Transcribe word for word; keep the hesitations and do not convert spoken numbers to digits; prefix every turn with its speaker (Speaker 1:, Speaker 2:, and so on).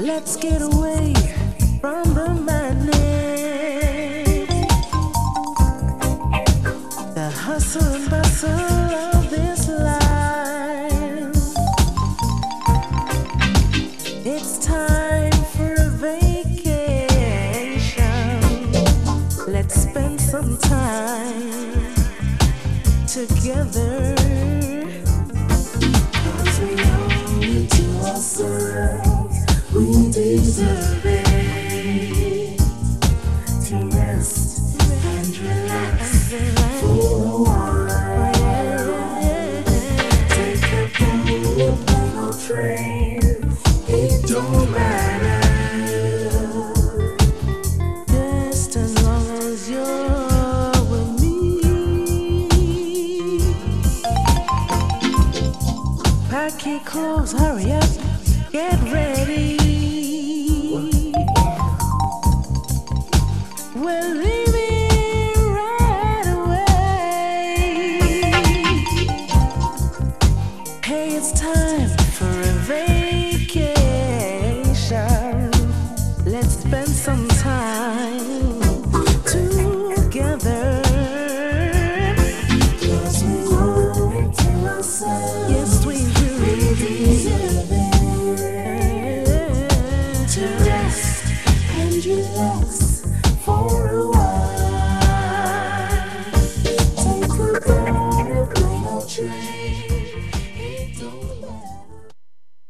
Speaker 1: Let's get away from the madness, the hustle and bustle of this life. It's time for a vacation. Let's spend some time together. 'Cause we owe it to ourselves. We deserve it.